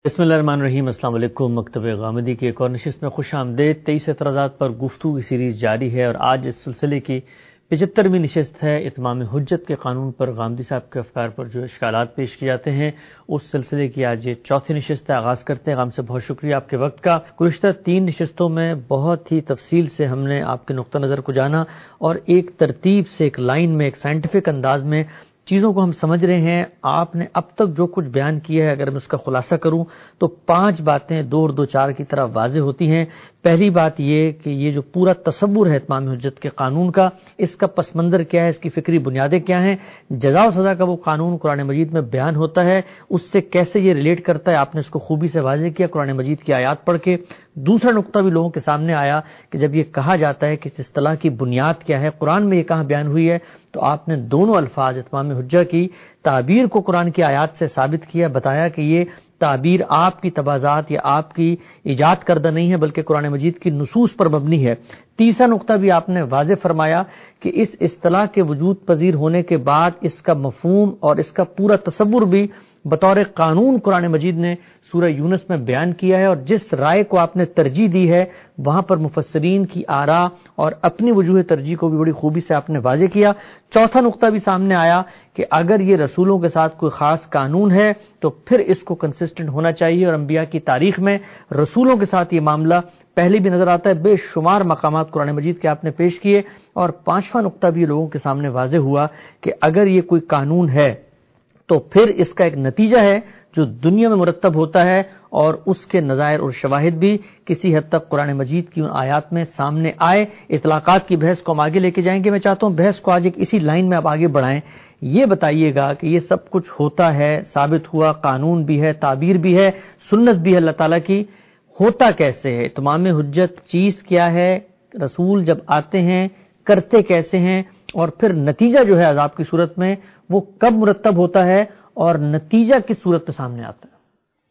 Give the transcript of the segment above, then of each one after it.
بسم اللہ الرحمن الرحیم۔ السلام علیکم۔ مکتب غامدی کی ایک اور نشست میں خوش آمدید۔ 23 اعتراضات پر گفتگو کی سیریز جاری ہے اور آج اس سلسلے کی 75ویں نشست ہے۔ اتمام حجت کے قانون پر غامدی صاحب کے افکار پر جو اشکالات پیش کیے جاتے ہیں اس سلسلے کی آج یہ چوتھی نشست ہے۔ آغاز کرتے ہیں۔ غام سے بہت شکریہ آپ کے وقت کا۔ گزشتہ 3 نشستوں میں بہت ہی تفصیل سے ہم نے آپ کے نقطہ نظر کو جانا اور ایک ترتیب سے، ایک لائن میں، ایک سائنٹیفک انداز میں چیزوں کو ہم سمجھ رہے ہیں۔ آپ نے اب تک جو کچھ بیان کیا ہے اگر میں اس کا خلاصہ کروں تو 5 باتیں 2 اور 2 4 کی طرح واضح ہوتی ہیں۔ پہلی بات یہ کہ یہ جو پورا تصور ہے اتمام حجت کے قانون کا، اس کا پس منظر کیا ہے، اس کی فکری بنیادیں کیا ہیں، جزا و سزا کا وہ قانون قرآن مجید میں بیان ہوتا ہے، اس سے کیسے یہ ریلیٹ کرتا ہے، آپ نے اس کو خوبی سے واضح کیا قرآن مجید کی آیات پڑھ کے۔ دوسرا نقطہ بھی لوگوں کے سامنے آیا کہ جب یہ کہا جاتا ہے کہ اس اصطلاح کی بنیاد کیا ہے، قرآن میں یہ کہاں بیان ہوئی ہے، تو آپ نے دونوں الفاظ اتمام حجہ کی تعبیر کو قرآن کی آیات سے ثابت کیا، بتایا کہ یہ تعبیر آپ کی تبازات یا آپ کی ایجاد کردہ نہیں ہے بلکہ قرآن مجید کی نصوص پر مبنی ہے۔ تیسرا نقطہ بھی آپ نے واضح فرمایا کہ اس اصطلاح کے وجود پذیر ہونے کے بعد اس کا مفہوم اور اس کا پورا تصور بھی بطور قانون قرآن مجید نے سورہ یونس میں بیان کیا ہے، اور جس رائے کو آپ نے ترجیح دی ہے وہاں پر مفسرین کی آراء اور اپنی وجوہ ترجیح کو بھی بڑی خوبی سے آپ نے واضح کیا۔ چوتھا نقطہ بھی سامنے آیا کہ اگر یہ رسولوں کے ساتھ کوئی خاص قانون ہے تو پھر اس کو کنسسٹنٹ ہونا چاہیے، اور انبیاء کی تاریخ میں رسولوں کے ساتھ یہ معاملہ پہلے بھی نظر آتا ہے۔ بے شمار مقامات قرآن مجید کے آپ نے پیش کیے۔ اور 5واں نقطہ بھی لوگوں کے سامنے واضح ہوا کہ اگر یہ کوئی قانون ہے تو پھر اس کا ایک نتیجہ ہے جو دنیا میں مرتب ہوتا ہے، اور اس کے نظائر اور شواہد بھی کسی حد تک قرآن مجید کی ان آیات میں سامنے آئے۔ اطلاقات کی بحث کو ہم آگے لے کے جائیں گے۔ میں چاہتا ہوں بحث کو آج ایک اسی لائن میں آپ آگے بڑھائیں۔ یہ بتائیے گا کہ یہ سب کچھ ہوتا ہے، ثابت ہوا، قانون بھی ہے، تعبیر بھی ہے، سنت بھی ہے اللہ تعالیٰ کی، ہوتا کیسے ہے؟ اتمام حجت چیز کیا ہے؟ رسول جب آتے ہیں کرتے کیسے ہیں؟ اور پھر نتیجہ جو ہے عذاب کی صورت میں وہ کب مرتب ہوتا ہے اور نتیجہ کس صورت میں سامنے آتا ہے؟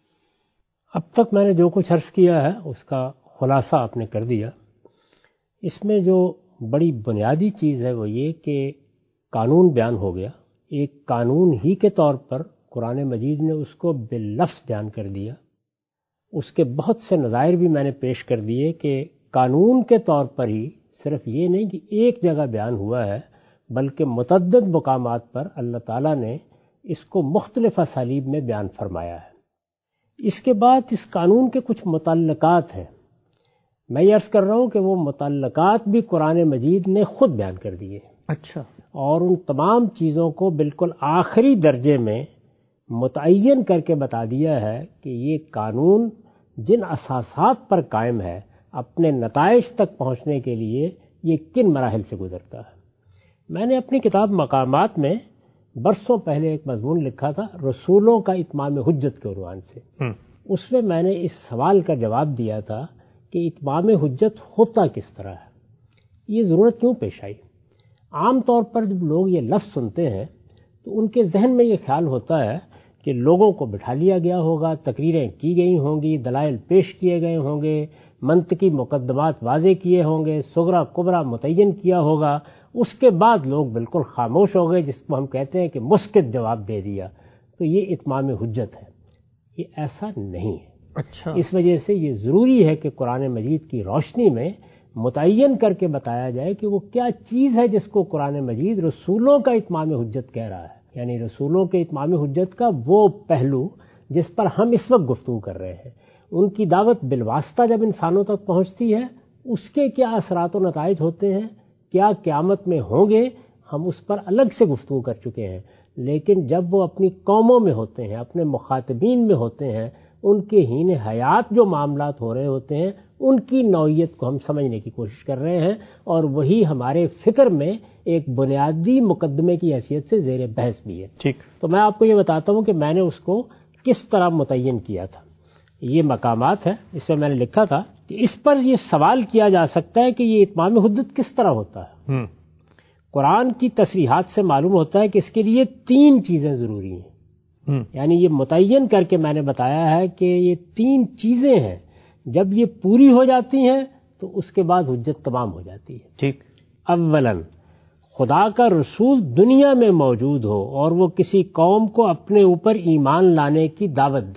اب تک میں نے جو کچھ عرض کیا ہے اس کا خلاصہ آپ نے کر دیا۔ اس میں جو بڑی بنیادی چیز ہے وہ یہ کہ قانون بیان ہو گیا، ایک قانون ہی کے طور پر قرآن مجید نے اس کو باللفظ بیان کر دیا۔ اس کے بہت سے نظائر بھی میں نے پیش کر دیے کہ قانون کے طور پر ہی صرف یہ نہیں کہ ایک جگہ بیان ہوا ہے بلکہ متعدد مقامات پر اللہ تعالیٰ نے اس کو مختلف اسالیب میں بیان فرمایا ہے۔ اس کے بعد اس قانون کے کچھ متعلقات ہیں، میں یہ عرض کر رہا ہوں کہ وہ متعلقات بھی قرآن مجید نے خود بیان کر دیے۔ اچھا۔ اور ان تمام چیزوں کو بالکل آخری درجے میں متعین کر کے بتا دیا ہے کہ یہ قانون جن اساسات پر قائم ہے اپنے نتائج تک پہنچنے کے لیے یہ کن مراحل سے گزرتا ہے۔ میں نے اپنی کتاب مقامات میں برسوں پہلے ایک مضمون لکھا تھا رسولوں کا اتمام حجت کے عنوان سے۔ اس میں نے اس سوال کا جواب دیا تھا کہ اتمام حجت ہوتا کس طرح ہے، یہ ضرورت کیوں پیش آئی؟ عام طور پر جب لوگ یہ لفظ سنتے ہیں تو ان کے ذہن میں یہ خیال ہوتا ہے کہ لوگوں کو بٹھا لیا گیا ہوگا، تقریریں کی گئی ہوں گی، دلائل پیش کیے گئے ہوں گے، منطقی مقدمات واضح کیے ہوں گے، صغرا کبرا متعین کیا ہوگا، اس کے بعد لوگ بالکل خاموش ہو گئے، جس کو ہم کہتے ہیں کہ مسکت جواب دے دیا، تو یہ اتمام حجت ہے۔ یہ ایسا نہیں ہے۔ اچھا۔ اس وجہ سے یہ ضروری ہے کہ قرآن مجید کی روشنی میں متعین کر کے بتایا جائے کہ وہ کیا چیز ہے جس کو قرآن مجید رسولوں کا اتمام حجت کہہ رہا ہے، یعنی رسولوں کے اتمام حجت کا وہ پہلو جس پر ہم اس وقت گفتگو کر رہے ہیں۔ ان کی دعوت بالواسطہ جب انسانوں تک پہنچتی ہے اس کے کیا اثرات و نتائج ہوتے ہیں، کیا قیامت میں ہوں گے، ہم اس پر الگ سے گفتگو کر چکے ہیں۔ لیکن جب وہ اپنی قوموں میں ہوتے ہیں، اپنے مخاطبین میں ہوتے ہیں، ان کے حین حیات جو معاملات ہو رہے ہوتے ہیں ان کی نوعیت کو ہم سمجھنے کی کوشش کر رہے ہیں، اور وہی ہمارے فکر میں ایک بنیادی مقدمے کی حیثیت سے زیر بحث بھی ہے۔ ٹھیک۔ تو میں آپ کو یہ بتاتا ہوں کہ میں نے اس کو کس طرح متعین کیا تھا۔ یہ مقامات ہیں، اس میں نے لکھا تھا کہ اس پر یہ سوال کیا جا سکتا ہے کہ یہ اتمام حجت کس طرح ہوتا ہے۔ قرآن کی تصریحات سے معلوم ہوتا ہے کہ اس کے لیے 3 چیزیں ضروری ہیں، یعنی یہ متعین کر کے میں نے بتایا ہے کہ یہ 3 چیزیں ہیں، جب یہ پوری ہو جاتی ہیں تو اس کے بعد حجت تمام ہو جاتی ہے۔ ٹھیک۔ اولاً خدا کا رسول دنیا میں موجود ہو اور وہ کسی قوم کو اپنے اوپر ایمان لانے کی دعوت دے،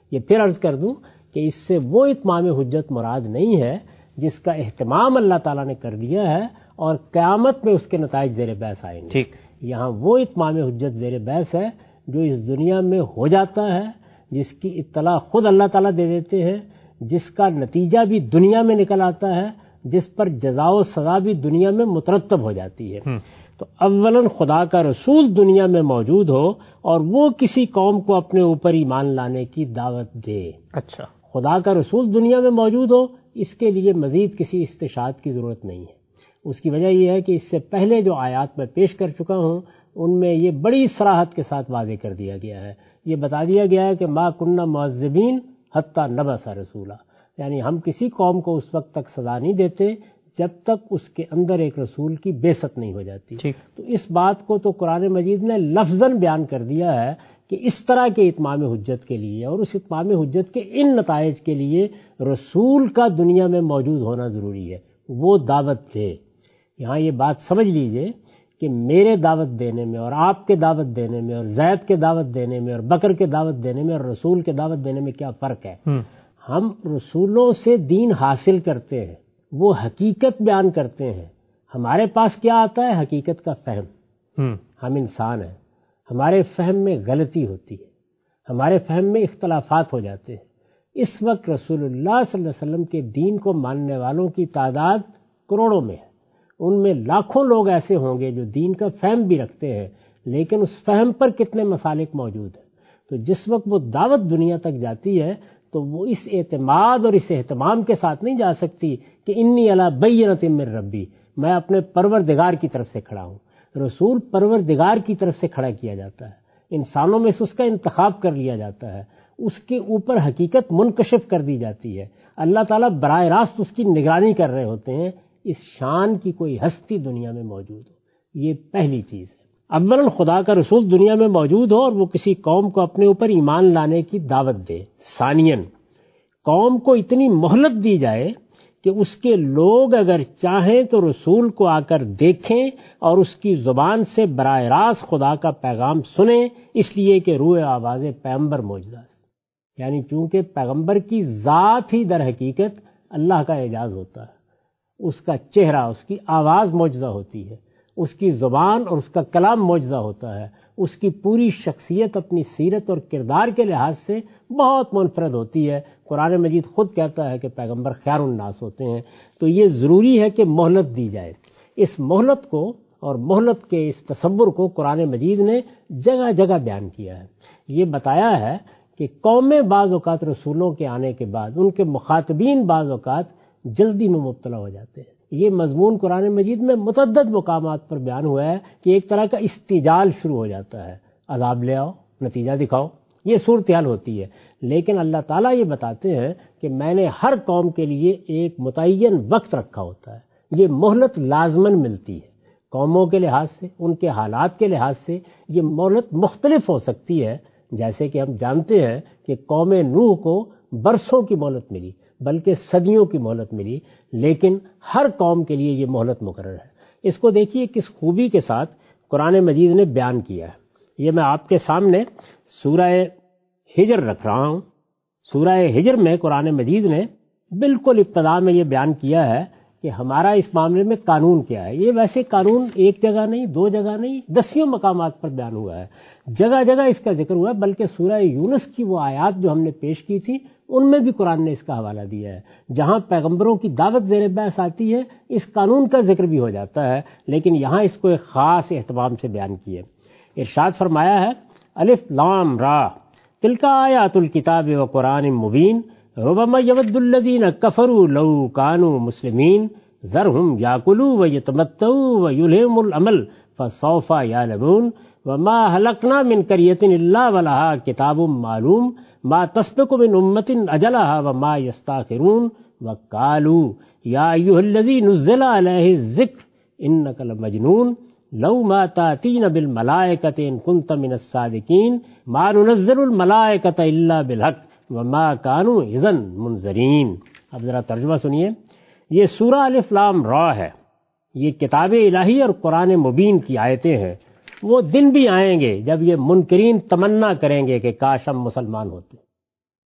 یہ پھر عرض کر دوں کہ اس سے وہ اتمام حجت مراد نہیں ہے جس کا اہتمام اللہ تعالیٰ نے کر دیا ہے اور قیامت میں اس کے نتائج زیر بحث آئیں گے. ٹھیک. یہاں وہ اتمام حجت زیر بحث ہے جو اس دنیا میں ہو جاتا ہے، جس کی اطلاع خود اللہ تعالیٰ دے دیتے ہیں، جس کا نتیجہ بھی دنیا میں نکل آتا ہے، جس پر جزا و سزا بھی دنیا میں مترتب ہو جاتی ہے. تو اولاً خدا کا رسول دنیا میں موجود ہو اور وہ کسی قوم کو اپنے اوپر ایمان لانے کی دعوت دے. اچھا. خدا کا رسول دنیا میں موجود ہو، اس کے لیے مزید کسی استشہاد کی ضرورت نہیں ہے. اس کی وجہ یہ ہے کہ اس سے پہلے جو آیات میں پیش کر چکا ہوں ان میں یہ بڑی صراحت کے ساتھ واضح کر دیا گیا ہے. یہ بتا دیا گیا ہے کہ ما کننا معذبین حتی نبعث رسولا، یعنی ہم کسی قوم کو اس وقت تک سزا نہیں دیتے جب تک اس کے اندر ایک رسول کی بعثت نہیں ہو جاتی. تو اس بات کو تو قرآن مجید نے لفظاً بیان کر دیا ہے کہ اس طرح کے اتمام حجت کے لیے اور اس اتمام حجت کے ان نتائج کے لیے رسول کا دنیا میں موجود ہونا ضروری ہے. وہ دعوت دے. یہاں یہ بات سمجھ لیجئے کہ میرے دعوت دینے میں اور آپ کے دعوت دینے میں اور زید کے دعوت دینے میں اور بکر کے دعوت دینے میں اور رسول کے دعوت دینے میں کیا فرق ہے. ہم رسولوں سے دین حاصل کرتے ہیں، وہ حقیقت بیان کرتے ہیں. ہمارے پاس کیا آتا ہے؟ حقیقت کا فہم. ہم انسان ہیں، ہمارے فہم میں غلطی ہوتی ہے، ہمارے فہم میں اختلافات ہو جاتے ہیں. اس وقت رسول اللہ صلی اللہ علیہ وسلم کے دین کو ماننے والوں کی تعداد کروڑوں میں ہے. ان میں لاکھوں لوگ ایسے ہوں گے جو دین کا فہم بھی رکھتے ہیں، لیکن اس فہم پر کتنے مسالک موجود ہیں. تو جس وقت وہ دعوت دنیا تک جاتی ہے تو وہ اس اعتماد اور اس اہتمام کے ساتھ نہیں جا سکتی کہ انی علی بینۃ من ربی، میں اپنے پروردگار کی طرف سے کھڑا ہوں. رسول پروردگار کی طرف سے کھڑا کیا جاتا ہے، انسانوں میں سے اس کا انتخاب کر لیا جاتا ہے، اس کے اوپر حقیقت منکشف کر دی جاتی ہے. اللہ تعالیٰ براہ راست اس کی نگرانی کر رہے ہوتے ہیں. اس شان کی کوئی ہستی دنیا میں موجود ہو، یہ پہلی چیز ہے. اولاً خدا کا رسول دنیا میں موجود ہو اور وہ کسی قوم کو اپنے اوپر ایمان لانے کی دعوت دے. ثانیاً قوم کو اتنی مہلت دی جائے کہ اس کے لوگ اگر چاہیں تو رسول کو آ کر دیکھیں اور اس کی زبان سے براہ راست خدا کا پیغام سنیں، اس لیے کہ روح آواز پیغمبر معجزہ ہے. یعنی چونکہ پیغمبر کی ذات ہی در حقیقت اللہ کا اعجاز ہوتا ہے، اس کا چہرہ، اس کی آواز معجزہ ہوتی ہے، اس کی زبان اور اس کا کلام معجزہ ہوتا ہے. اس کی پوری شخصیت اپنی سیرت اور کردار کے لحاظ سے بہت منفرد ہوتی ہے. قرآن مجید خود کہتا ہے کہ پیغمبر خیر الناس ہوتے ہیں. تو یہ ضروری ہے کہ مہلت دی جائے. اس مہلت کو اور مہلت کے اس تصور کو قرآن مجید نے جگہ جگہ بیان کیا ہے. یہ بتایا ہے کہ قومیں بعض اوقات رسولوں کے آنے کے بعد ان کے مخاطبین بعض اوقات جلدی میں مبتلا ہو جاتے ہیں. یہ مضمون قرآن مجید میں متعدد مقامات پر بیان ہوا ہے کہ ایک طرح کا استعجال شروع ہو جاتا ہے، عذاب لے آؤ، نتیجہ دکھاؤ، یہ صورتحال ہوتی ہے. لیکن اللہ تعالیٰ یہ بتاتے ہیں کہ میں نے ہر قوم کے لیے ایک متعین وقت رکھا ہوتا ہے. یہ مہلت لازماً ملتی ہے. قوموں کے لحاظ سے، ان کے حالات کے لحاظ سے یہ مہلت مختلف ہو سکتی ہے. جیسے کہ ہم جانتے ہیں کہ قوم نوح کو برسوں کی مہلت ملی، بلکہ صدیوں کی مہلت ملی، لیکن ہر قوم کے لیے یہ مہلت مقرر ہے. اس کو دیکھیے کس خوبی کے ساتھ قرآن مجید نے بیان کیا ہے. یہ میں آپ کے سامنے سورہ ہجر رکھ رہا ہوں. سورہ ہجر میں قرآن مجید نے بالکل ابتدا میں یہ بیان کیا ہے کہ ہمارا اس معاملے میں قانون کیا ہے. یہ ویسے قانون ایک جگہ نہیں، دو جگہ نہیں، دسیوں مقامات پر بیان ہوا ہے. جگہ جگہ اس کا ذکر ہوا ہے. بلکہ سورہ یونس کی وہ آیات جو ہم نے پیش کی تھی ان میں بھی قرآن نے اس کا حوالہ دیا ہے. جہاں پیغمبروں کی دعوت زیر بحث آتی ہے اس قانون کا ذکر بھی ہو جاتا ہے، لیکن یہاں اس کو ایک خاص اہتمام سے بیان کیے. ارشاد فرمایا ہے الف لام را تلک آیات الکتاب و قرآن مبین ربما یود الذین کفروا لو کانوا مسلمین ذرہم یاکلوا ویتمتعوا ویلہم العمل فسوف یعلمون وما ہلکنا من قریۃ الا ولہا کتاب معلوم ما تسبق من امۃ اجلہا وما یستاخرون وقالوا یا ایھا الذی نزل علیہ الذکر انک لمجنون لو ما تاتین بالملائکۃ ان کنت من الصادقین ما ننزل الملائکۃ الا بالحق وما كانوا اذا منذرین. اب ذرا ترجمہ سنیے. یہ سورہ الف لام را ہے. یہ کتاب الہی اور قرآن مبین کی آیتیں ہیں. وہ دن بھی آئیں گے جب یہ منکرین تمنا کریں گے کہ کاش ہم مسلمان ہوتے.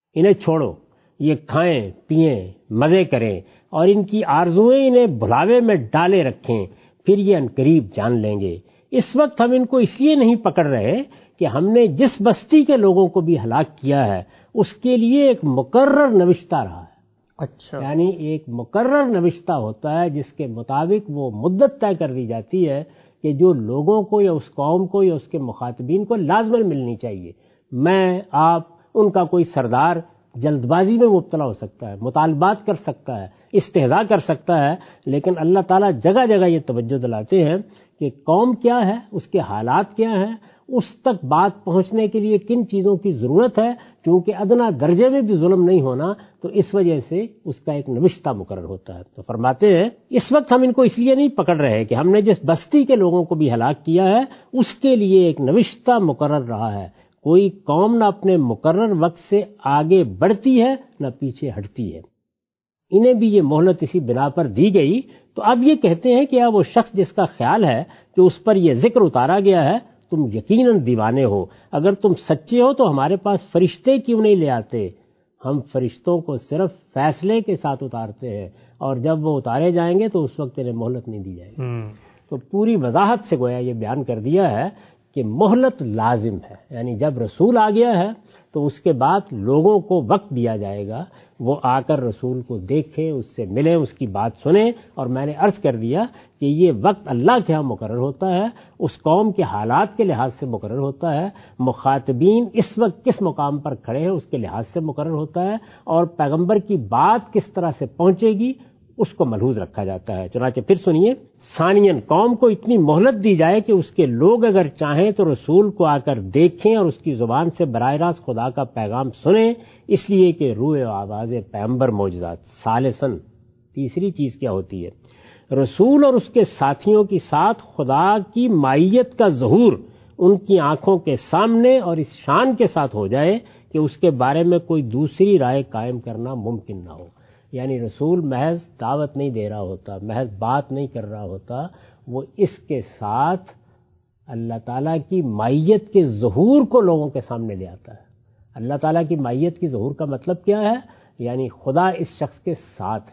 انہیں چھوڑو، یہ کھائیں پئیں مزے کریں اور ان کی آرزوئیں انہیں بھلاوے میں ڈالے رکھیں، پھر یہ عنقریب جان لیں گے۔ اس وقت ہم ان کو اس لیے نہیں پکڑ رہے کہ ہم نے جس بستی کے لوگوں کو بھی ہلاک کیا ہے اس کے لیے ایک مقرر نوشتہ رہا ہے۔ اچھا، یعنی ایک مقرر نوشتہ ہوتا ہے جس کے مطابق وہ مدت طے کر دی جاتی ہے کہ جو لوگوں کو یا اس قوم کو یا اس کے مخاطبین کو لازماً ملنی چاہیے۔ میں، آپ، ان کا کوئی سردار جلد بازی میں مبتلا ہو سکتا ہے، مطالبات کر سکتا ہے، استہزاء کر سکتا ہے، لیکن اللہ تعالیٰ جگہ جگہ یہ توجہ دلاتے ہیں کہ قوم کیا ہے، اس کے حالات کیا ہیں، اس تک بات پہنچنے کے لیے کن چیزوں کی ضرورت ہے، کیونکہ ادنا درجے میں بھی ظلم نہیں ہونا، تو اس وجہ سے اس کا ایک نوشتہ مقرر ہوتا ہے۔ تو فرماتے ہیں اس وقت ہم ان کو اس لیے نہیں پکڑ رہے کہ ہم نے جس بستی کے لوگوں کو بھی ہلاک کیا ہے اس کے لیے ایک نوشتہ مقرر رہا ہے۔ کوئی قوم نہ اپنے مقرر وقت سے آگے بڑھتی ہے نہ پیچھے ہٹتی ہے۔ انہیں بھی یہ مہلت اسی بنا پر دی گئی۔ تو اب یہ کہتے ہیں کہ وہ شخص جس کا خیال ہے کہ اس پر یہ ذکر اتارا گیا ہے تم یقیناً دیوانے ہو، اگر تم سچے ہو تو ہمارے پاس فرشتے کیوں نہیں لے آتے؟ ہم فرشتوں کو صرف فیصلے کے ساتھ اتارتے ہیں، اور جب وہ اتارے جائیں گے تو اس وقت انہیں مہلت نہیں دی جائے گی۔ تو پوری وضاحت سے گویا یہ بیان کر دیا ہے کہ مہلت لازم ہے، یعنی جب رسول آ گیا ہے تو اس کے بعد لوگوں کو وقت دیا جائے گا، وہ آ کر رسول کو دیکھیں، اس سے ملیں، اس کی بات سنیں۔ اور میں نے عرض کر دیا کہ یہ وقت اللہ کے ہاں مقرر ہوتا ہے، اس قوم کے حالات کے لحاظ سے مقرر ہوتا ہے، مخاطبین اس وقت کس مقام پر کھڑے ہیں اس کے لحاظ سے مقرر ہوتا ہے، اور پیغمبر کی بات کس طرح سے پہنچے گی اس کو ملحوظ رکھا جاتا ہے۔ چنانچہ پھر سنیے، ثانیاً قوم کو اتنی مہلت دی جائے کہ اس کے لوگ اگر چاہیں تو رسول کو آ کر دیکھیں اور اس کی زبان سے براہ راست خدا کا پیغام سنیں، اس لیے کہ روح و آواز پیغمبر معجزات۔ ثالثاً، تیسری چیز کیا ہوتی ہے؟ رسول اور اس کے ساتھیوں کے ساتھ خدا کی مائیت کا ظہور ان کی آنکھوں کے سامنے اور اس شان کے ساتھ ہو جائے کہ اس کے بارے میں کوئی دوسری رائے قائم کرنا ممکن نہ ہو۔ یعنی رسول محض دعوت نہیں دے رہا ہوتا، محض بات نہیں کر رہا ہوتا، وہ اس کے ساتھ اللہ تعالیٰ کی مائیت کے ظہور کو لوگوں کے سامنے لے آتا ہے۔ اللہ تعالیٰ کی مائیت کی ظہور کا مطلب کیا ہے؟ یعنی خدا اس شخص کے ساتھ ہے۔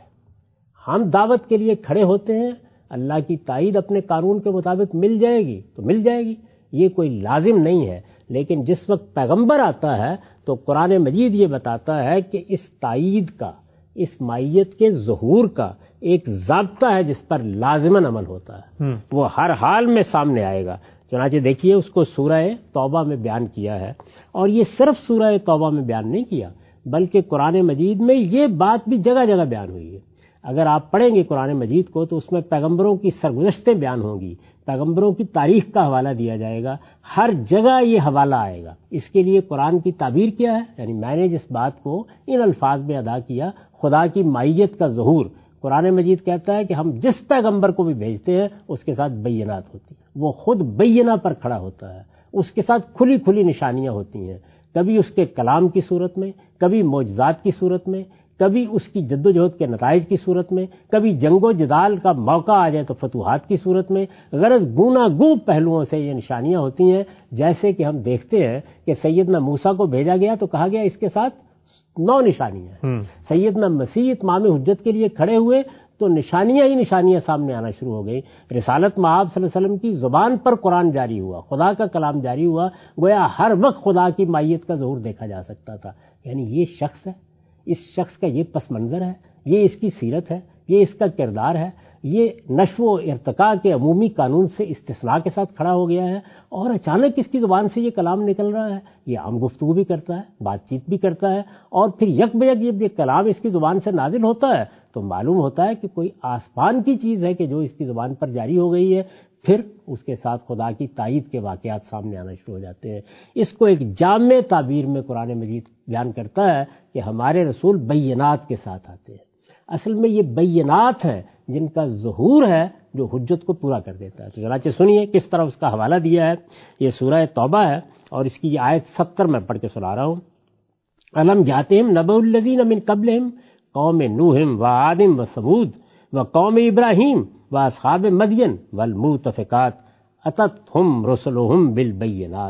ہم دعوت کے لیے کھڑے ہوتے ہیں، اللہ کی تائید اپنے قانون کے مطابق مل جائے گی تو مل جائے گی، یہ کوئی لازم نہیں ہے، لیکن جس وقت پیغمبر آتا ہے تو قرآن مجید یہ بتاتا ہے کہ اس تائید کا، اس مائیت کے ظہور کا ایک ضابطہ ہے جس پر لازماً عمل ہوتا ہے، وہ ہر حال میں سامنے آئے گا۔ چنانچہ دیکھیے اس کو سورہ توبہ میں بیان کیا ہے، اور یہ صرف سورہ توبہ میں بیان نہیں کیا بلکہ قرآن مجید میں یہ بات بھی جگہ جگہ بیان ہوئی ہے۔ اگر آپ پڑھیں گے قرآن مجید کو تو اس میں پیغمبروں کی سرگزشتیں بیان ہوں گی، پیغمبروں کی تاریخ کا حوالہ دیا جائے گا، ہر جگہ یہ حوالہ آئے گا۔ اس کے لیے قرآن کی تعبیر کیا ہے؟ یعنی میں نے جس بات کو ان الفاظ میں ادا کیا، خدا کی مائیت کا ظہور، قرآن مجید کہتا ہے کہ ہم جس پیغمبر کو بھی بھیجتے ہیں اس کے ساتھ بینات ہوتی ہیں، وہ خود بینہ پر کھڑا ہوتا ہے، اس کے ساتھ کھلی کھلی نشانیاں ہوتی ہیں، کبھی اس کے کلام کی صورت میں، کبھی معجزات کی صورت میں، کبھی اس کی جد و جہد کے نتائج کی صورت میں، کبھی جنگ و جدال کا موقع آ جائے تو فتوحات کی صورت میں، غرض گوناگوں پہلوؤں سے یہ نشانیاں ہوتی ہیں۔ جیسے کہ ہم دیکھتے ہیں کہ سیدنا موسیٰ کو بھیجا گیا تو کہا گیا اس کے ساتھ 9 نشانیاں، سیدنا مسیح اتمام حجت کے لیے کھڑے ہوئے تو نشانیاں ہی نشانیاں سامنے آنا شروع ہو گئی۔ رسالت مآب صلی اللہ علیہ وسلم کی زبان پر قرآن جاری ہوا، خدا کا کلام جاری ہوا، گویا ہر وقت خدا کی مائیت کا ظہور دیکھا جا سکتا تھا۔ یعنی یہ شخص ہے، اس شخص کا یہ پس منظر ہے، یہ اس کی سیرت ہے، یہ اس کا کردار ہے، یہ نشو و ارتقاء کے عمومی قانون سے استثناء کے ساتھ کھڑا ہو گیا ہے، اور اچانک اس کی زبان سے یہ کلام نکل رہا ہے، یہ عام گفتگو بھی کرتا ہے، بات چیت بھی کرتا ہے، اور پھر یک بیک جب یہ کلام اس کی زبان سے نازل ہوتا ہے تو معلوم ہوتا ہے کہ کوئی آسمان کی چیز ہے کہ جو اس کی زبان پر جاری ہو گئی ہے۔ پھر اس کے ساتھ خدا کی تائید کے واقعات سامنے آنا شروع ہو جاتے ہیں۔ اس کو ایک جامع تعبیر میں قرآن مجید بیان کرتا ہے کہ ہمارے رسول بینات کے ساتھ آتے ہیں۔ اصل میں یہ بینات ہیں جن کا ظہور ہے جو حجت کو پورا کر دیتا ہے۔ تو چنانچہ سنیے کس طرح اس کا حوالہ دیا ہے۔ یہ سورہ توبہ ہے اور اس کی یہ آیت 70 میں پڑھ کے سنا رہا ہوں۔ الم جاتہم نبأ الذین من قبلہم قوم نوح وعاد وثمود وقوم ابراہیم واصحاب مدین والمؤتفقات اتتہم رسلہم بالبینات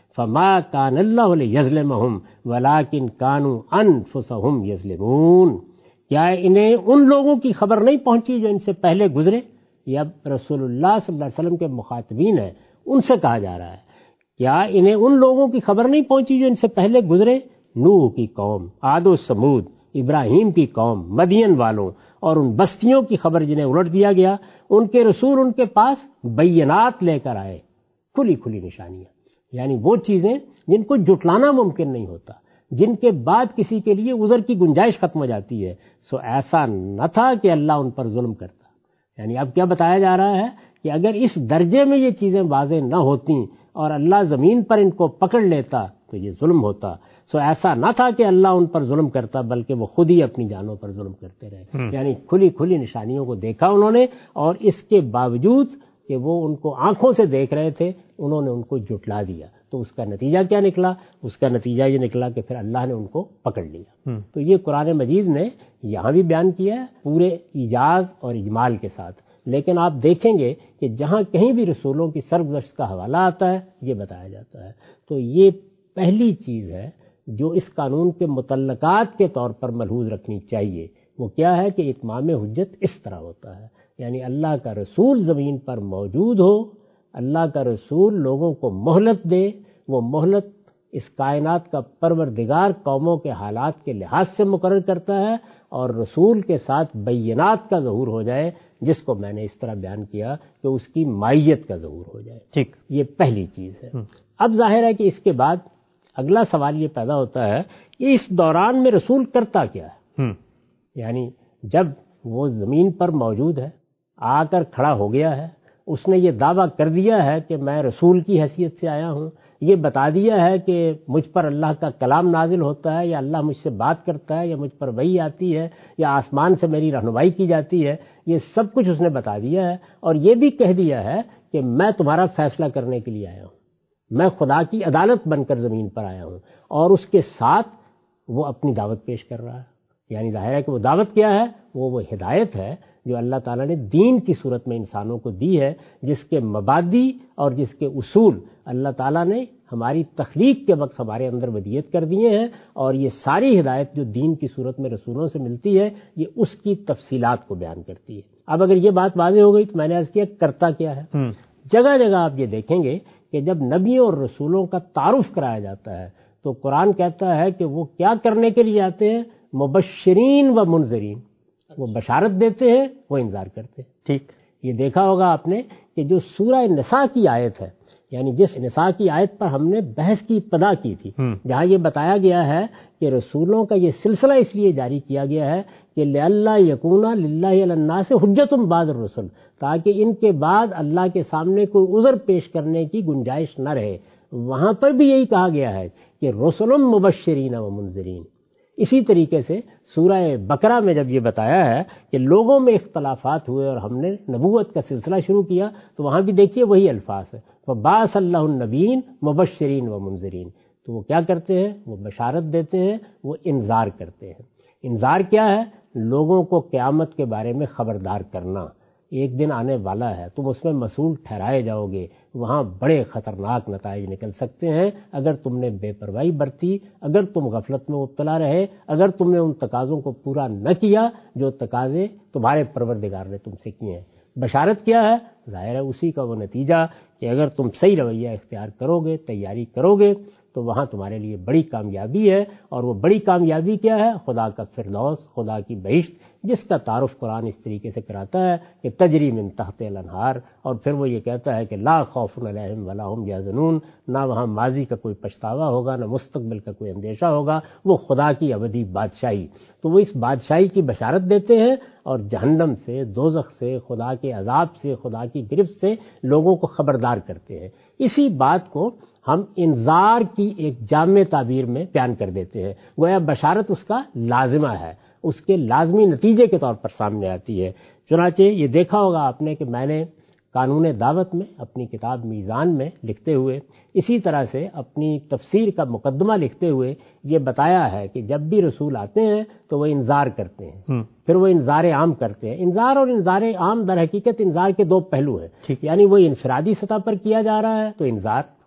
فما کان اللہ لیظلمہم ولکن کانوا انفسہم یظلمون. کیا انہیں ان لوگوں کی خبر نہیں پہنچی جو ان سے پہلے گزرے؟ یہ اب رسول اللہ صلی اللہ علیہ وسلم کے مخاطبین ہیں، ان سے کہا جا رہا ہے. کیا انہیں ان لوگوں کی خبر نہیں پہنچی جو ان سے پہلے گزرے؟ نوح کی قوم، عاد و سمود، ابراہیم کی قوم، مدین والوں اور ان بستیوں کی خبر جنہیں الٹ دیا گیا. ان کے رسول ان کے پاس بینات لے کر آئے، کھلی کھلی نشانیاں، یعنی وہ چیزیں جن کو جھٹلانا ممکن نہیں ہوتا، جن کے بعد کسی کے لیے عذر کی گنجائش ختم ہو جاتی ہے. سو ایسا نہ تھا کہ اللہ ان پر ظلم کرتا. یعنی اب کیا بتایا جا رہا ہے کہ اگر اس درجے میں یہ چیزیں واضح نہ ہوتیں اور اللہ زمین پر ان کو پکڑ لیتا تو یہ ظلم ہوتا. سو ایسا نہ تھا کہ اللہ ان پر ظلم کرتا، بلکہ وہ خود ہی اپنی جانوں پر ظلم کرتے رہے. یعنی کھلی کھلی نشانیوں کو دیکھا انہوں نے، اور اس کے باوجود کہ وہ ان کو آنکھوں سے دیکھ رہے تھے، انہوں نے ان کو جھٹلا دیا. تو اس کا نتیجہ کیا نکلا؟ اس کا نتیجہ یہ نکلا کہ پھر اللہ نے ان کو پکڑ لیا. تو یہ قرآن مجید نے یہاں بھی بیان کیا ہے پورے ایجاز اور اجمال کے ساتھ. لیکن آپ دیکھیں گے کہ جہاں کہیں بھی رسولوں کی سرگزشت کا حوالہ آتا ہے یہ بتایا جاتا ہے. تو یہ پہلی چیز ہے جو اس قانون کے متعلقات کے طور پر ملحوظ رکھنی چاہیے. وہ کیا ہے کہ اتمام حجت اس طرح ہوتا ہے، یعنی اللہ کا رسول زمین پر موجود ہو، اللہ کا رسول لوگوں کو مہلت دے. وہ مہلت اس کائنات کا پروردگار قوموں کے حالات کے لحاظ سے مقرر کرتا ہے، اور رسول کے ساتھ بینات کا ظہور ہو جائے، جس کو میں نے اس طرح بیان کیا کہ اس کی مائیت کا ظہور ہو جائے. ٹھیک، یہ پہلی چیز ہے. اب ظاہر ہے کہ اس کے بعد اگلا سوال یہ پیدا ہوتا ہے کہ اس دوران میں رسول کرتا کیا ہے. یعنی جب وہ زمین پر موجود ہے، آ کر کھڑا ہو گیا ہے، اس نے یہ دعویٰ کر دیا ہے کہ میں رسول کی حیثیت سے آیا ہوں، یہ بتا دیا ہے کہ مجھ پر اللہ کا کلام نازل ہوتا ہے، یا اللہ مجھ سے بات کرتا ہے، یا مجھ پر وحی آتی ہے، یا آسمان سے میری رہنمائی کی جاتی ہے. یہ سب کچھ اس نے بتا دیا ہے، اور یہ بھی کہہ دیا ہے کہ میں تمہارا فیصلہ کرنے کے لیے آیا ہوں، میں خدا کی عدالت بن کر زمین پر آیا ہوں. اور اس کے ساتھ وہ اپنی دعوت پیش کر رہا ہے. یعنی ظاہر ہے کہ وہ دعوت کیا ہے؟ وہ ہدایت ہے جو اللہ تعالیٰ نے دین کی صورت میں انسانوں کو دی ہے، جس کے مبادی اور جس کے اصول اللہ تعالیٰ نے ہماری تخلیق کے وقت ہمارے اندر ودیت کر دیے ہیں. اور یہ ساری ہدایت جو دین کی صورت میں رسولوں سے ملتی ہے، یہ اس کی تفصیلات کو بیان کرتی ہے. اب اگر یہ بات واضح ہو گئی تو میں نے عرض کیا کرتا کیا ہے. جگہ جگہ آپ یہ دیکھیں گے کہ جب نبیوں اور رسولوں کا تعارف کرایا جاتا ہے تو قرآن کہتا ہے کہ وہ کیا کرنے کے لیے آتے ہیں؟ مبشرین و منذرین. وہ بشارت دیتے ہیں، وہ انذار کرتے ہیں. ٹھیک، یہ دیکھا ہوگا آپ نے کہ جو سورہ نساء کی آیت ہے، یعنی جس نساء کی آیت پر ہم نے بحث کی ابتدا کی تھی، جہاں یہ بتایا گیا ہے کہ رسولوں کا یہ سلسلہ اس لیے جاری کیا گیا ہے کہ لئلا یکون للہ علی الناس حجۃ بعد الرسل، تاکہ ان کے بعد اللہ کے سامنے کوئی عذر پیش کرنے کی گنجائش نہ رہے. وہاں پر بھی یہی کہا گیا ہے کہ رسل مبشرین و منذرین. اسی طریقے سے سورہ بقرہ میں جب یہ بتایا ہے کہ لوگوں میں اختلافات ہوئے اور ہم نے نبوت کا سلسلہ شروع کیا، تو وہاں بھی دیکھیے وہی الفاظ ہے، فَبَعَثَ اللَّهُ النَّبِيِّينَ مُبَشِّرِينَ وَمُنذِرِينَ. تو وہ کیا کرتے ہیں؟ وہ بشارت دیتے ہیں، وہ انذار کرتے ہیں. انذار کیا ہے؟ لوگوں کو قیامت کے بارے میں خبردار کرنا. ایک دن آنے والا ہے، تم اس میں مسئول ٹھہرائے جاؤ گے، وہاں بڑے خطرناک نتائج نکل سکتے ہیں اگر تم نے بے پرواہی برتی، اگر تم غفلت میں مبتلا رہے، اگر تم نے ان تقاضوں کو پورا نہ کیا جو تقاضے تمہارے پروردگار نے تم سے کیے ہیں. بشارت کیا ہے؟ ظاہر ہے اسی کا وہ نتیجہ کہ اگر تم صحیح رویہ اختیار کرو گے، تیاری کرو گے، تو وہاں تمہارے لیے بڑی کامیابی ہے. اور وہ بڑی کامیابی کیا ہے؟ خدا کا فردوس، خدا کی بہشت، جس کا تعارف قرآن اس طریقے سے کراتا ہے کہ تجری من تحت الانہار. اور پھر وہ یہ کہتا ہے کہ لا خوف علیہم ولا هم یحزنون. نہ وہاں ماضی کا کوئی پچھتاوا ہوگا، نہ مستقبل کا کوئی اندیشہ ہوگا. وہ خدا کی ابدی بادشاہی. تو وہ اس بادشاہی کی بشارت دیتے ہیں اور جہنم سے، دوزخ سے، خدا کے عذاب سے، خدا کی گرفت سے لوگوں کو خبردار کرتے ہیں. اسی بات کو ہم انذار کی ایک جامع تعبیر میں بیان کر دیتے ہیں. گویا بشارت اس کا لازمہ ہے، اس کے لازمی نتیجے کے طور پر سامنے آتی ہے. چنانچہ یہ دیکھا ہوگا آپ نے کہ میں نے قانون دعوت میں اپنی کتاب میزان میں لکھتے ہوئے، اسی طرح سے اپنی تفسیر کا مقدمہ لکھتے ہوئے یہ بتایا ہے کہ جب بھی رسول آتے ہیں تو وہ انذار کرتے ہیں، پھر وہ انذار عام کرتے ہیں. انذار اور انذار عام در حقیقت انذار کے دو پہلو ہیں. یعنی وہ انفرادی سطح پر کیا جا رہا ہے تو انذار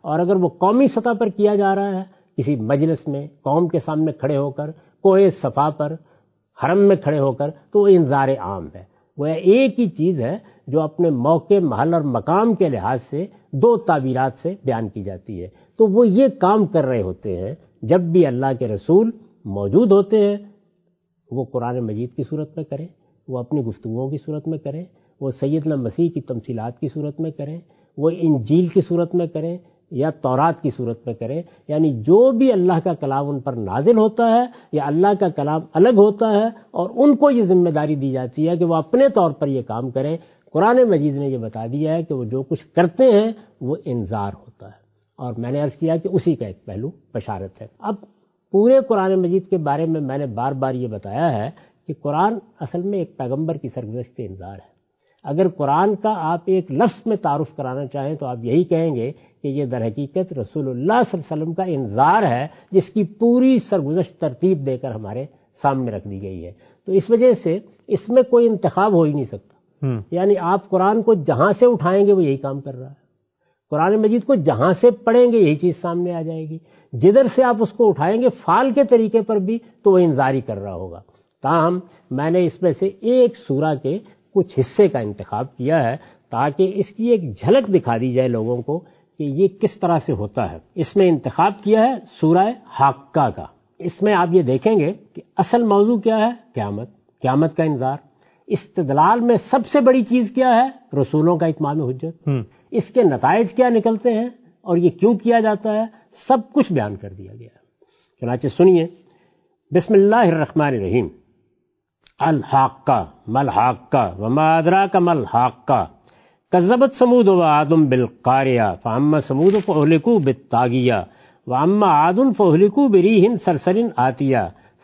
اور اگر وہ قومی سطح پر کیا جا رہا ہے کسی مجلس میں قوم کے سامنے کھڑے ہو کر کوہ صفا پر حرم میں کھڑے ہو کر تو وہ انذار عام ہے. وہ ایک ہی چیز ہے جو اپنے موقع محل اور مقام کے لحاظ سے دو تعبیرات سے بیان کی جاتی ہے. تو وہ یہ کام کر رہے ہوتے ہیں جب بھی اللہ کے رسول موجود ہوتے ہیں. وہ قرآن مجید کی صورت میں کریں, وہ اپنی گفتگوؤں کی صورت میں کریں, وہ سیدنا مسیح کی تمثیلات کی صورت میں کریں, وہ انجیل کی صورت میں کریں یا تورات کی صورت میں کریں. یعنی جو بھی اللہ کا کلام ان پر نازل ہوتا ہے یا اللہ کا کلام الگ ہوتا ہے اور ان کو یہ ذمہ داری دی جاتی ہے کہ وہ اپنے طور پر یہ کام کریں. قرآن مجید نے یہ بتا دیا ہے کہ وہ جو کچھ کرتے ہیں وہ انذار ہوتا ہے, اور میں نے عرض کیا کہ اسی کا ایک پہلو بشارت ہے. اب پورے قرآن مجید کے بارے میں نے بار بار یہ بتایا ہے کہ قرآن اصل میں ایک پیغمبر کی سرگزشت انذار ہے. اگر قرآن کا آپ ایک لفظ میں تعارف کرانا چاہیں تو آپ یہی کہیں گے کہ یہ در حقیقت رسول اللہ صلی اللہ علیہ وسلم کا انذار ہے, جس کی پوری سرگزشت ترتیب دے کر ہمارے سامنے رکھ دی گئی ہے. تو اس وجہ سے اس میں کوئی انتخاب ہو ہی نہیں سکتا. یعنی آپ قرآن کو جہاں سے اٹھائیں گے وہ یہی کام کر رہا ہے, قرآن مجید کو جہاں سے پڑھیں گے یہی چیز سامنے آ جائے گی. جدھر سے آپ اس کو اٹھائیں گے فعال کے طریقے پر بھی تو وہ انذاری کر رہا ہوگا. تاہم میں نے اس میں سے ایک سورہ کے کچھ حصے کا انتخاب کیا ہے تاکہ اس کی ایک جھلک دکھا دی جائے لوگوں کو کہ یہ کس طرح سے ہوتا ہے. اس میں انتخاب کیا ہے سورہ حاقہ کا. اس میں آپ یہ دیکھیں گے کہ اصل موضوع کیا ہے, قیامت کا انذار. استدلال میں سب سے بڑی چیز کیا ہے, رسولوں کا اتمام حجت. اس کے نتائج کیا نکلتے ہیں اور یہ کیوں کیا جاتا ہے, سب کچھ بیان کر دیا گیا ہے. چنانچہ سنیے, بسم اللہ الرحمن الرحیم. الحاقہ ملحاقہ وما ادراک ملحاقہ کذبت ثمود وعاد بالقاریہ فاما ثمود فاہلکوا بالطاغیہ واما عاد فاہلکوا بریح صرصر آتیہ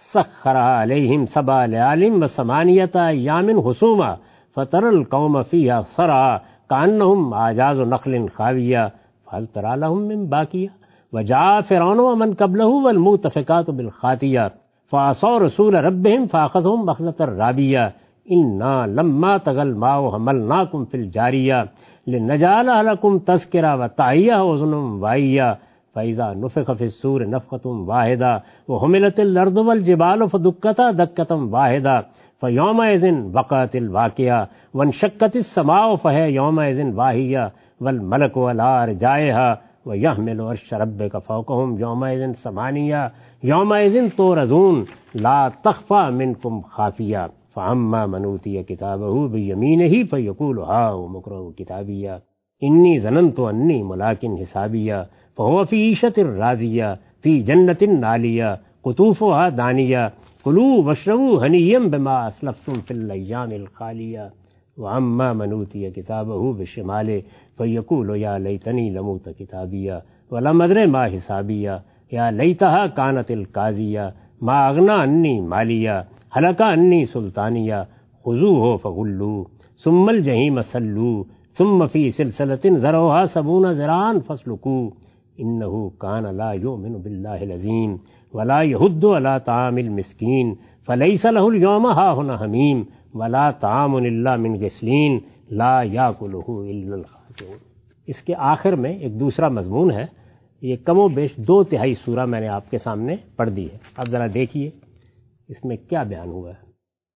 سخرها علیہم سبع لیال وثمانیۃ ایام حسوما فتری القوم فیہا صرعا کأنہم اعجاز نخل خاویہ فہل تری لہم من باقیہ وجاء فرعون ومن قبلہ والمؤتفکات بالخاطیہ فعصوا رسول ربهم فاخذهم بغتة رابیہ انا لما طغى الماء حملناکم فی الجاریہ لنجعلها لکم تذکرہ وتعیہ اذن واعیہ فإذا نفخ في الصور نفخة واحدة وحملت الأرض والجبال فدكتا دكة واحدة فيومئذ وقعت الواقعة وانشقت السماء فهي يومئذ واهية والملك على أرجائها ويحمل عرش ربك فوقهم يومئذ ثمانية يومئذ تعرضون لا تخفى منكم خافية فأما من أوتي كتابه بيمينه فيقول هاؤم اقرءوا كتابيه إني ظننت أني ملاق حسابيه فهو في عيشة راضية في جنة عالية قطوفها دانية كلوا واشربوا هنيئا بما أسلفتم في الأيام الخالية وأما من أوتي كتابه بشماله فيقول يا ليتني لم أوت كتابيه ولم أدر ما حسابيه يا ليتها كانت القاضية ما أغنى عني ماليه هلك عني سلطانيه خذوه فغلوه ثم الجحيم صلوه ثم في سلسلة ذرعها 70 ذراعا فاسلكوه إنه كان لا يؤمن بالله العظيم ولا يحض على طعام المسكين فليس له اليوم هاهنا حميم ولا طعام إلا من غسلين لا يأكله إلا الخاطئون. اس کے آخر میں ایک دوسرا مضمون ہے. یہ کم و بیش 2/3 سورہ میں نے آپ کے سامنے پڑھ دی ہے. اب ذرا دیکھیے اس میں کیا بیان ہوا ہے.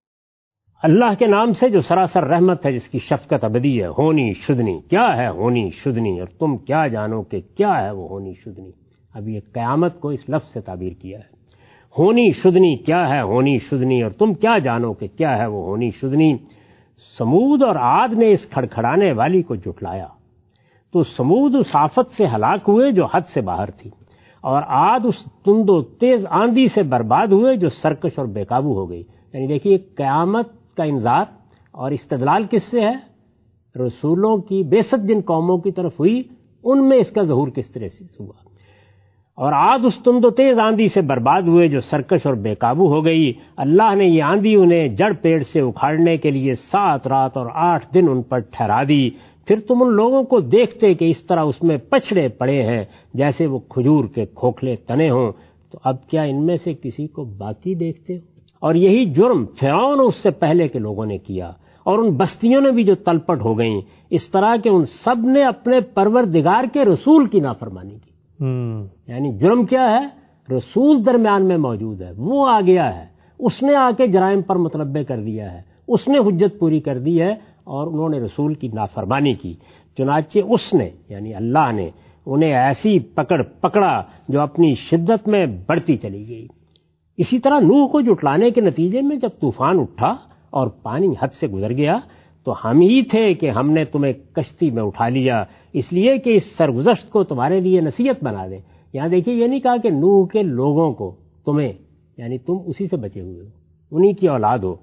اللہ کے نام سے جو سراسر رحمت ہے, جس کی شفقت ابدی ہے. ہونی شدنی. کیا ہے ہونی شدنی اور تم کیا جانو کہ کیا ہے وہ ہونی شدنی. اب یہ قیامت کو اس لفظ سے تعبیر کیا ہے. ہونی شدنی کیا ہے ہونی شدنی اور تم کیا جانو کہ کیا ہے وہ ہونی شدنی. سمود اور عاد نے اس کھڑکھڑانے والی کو جھٹلایا تو سمود اس آفت سے ہلاک ہوئے جو حد سے باہر تھی, اور عاد اس تند و تیز آندھی سے برباد ہوئے جو سرکش اور بے قابو ہو گئی. یعنی دیکھیے قیامت کا انذار اور استدلال کس سے ہے؟ رسولوں کی بعثت جن قوموں کی طرف ہوئی ان میں اس کا ظہور کس طرح سے ہوا. اور عاد اس تند و تیز آندھی سے برباد ہوئے جو سرکش اور بے قابو ہو گئی. اللہ نے یہ آندھی انہیں جڑ پیڑ سے اکھاڑنے کے لیے 7 رات اور 8 دن ان پر ٹھہرا دی. پھر تم ان لوگوں کو دیکھتے کہ اس طرح اس میں پچھڑے پڑے ہیں جیسے وہ کھجور کے کھوکھلے تنے ہوں, تو اب کیا ان میں سے کسی کو باقی دیکھتے ہو؟ اور یہی جرم فرعون اس سے پہلے کے لوگوں نے کیا, اور ان بستیوں نے بھی جو تلپٹ ہو گئیں، اس طرح کہ ان سب نے اپنے پروردگار کے رسول کی نافرمانی کی۔ یعنی جرم کیا ہے؟ رسول درمیان میں موجود ہے، وہ آ گیا ہے، اس نے آ کے جرائم پر متنبع کر دیا ہے، اس نے حجت پوری کر دی ہے، اور انہوں نے رسول کی نافرمانی کی۔ چنانچہ اس نے یعنی اللہ نے انہیں ایسی پکڑا جو اپنی شدت میں بڑھتی چلی گئی۔ اسی طرح نوح کو جھٹلانے کے نتیجے میں جب طوفان اٹھا اور پانی حد سے گزر گیا تو ہم ہی تھے کہ ہم نے تمہیں کشتی میں اٹھا لیا، اس لیے کہ اس سرگزشت کو تمہارے لیے نصیحت بنا دیں۔ یہاں دیکھیے، یہ نہیں کہا کہ نوح کے لوگوں کو، تمہیں، یعنی تم اسی سے بچے ہوئے ہو، انہی کی اولاد ہو۔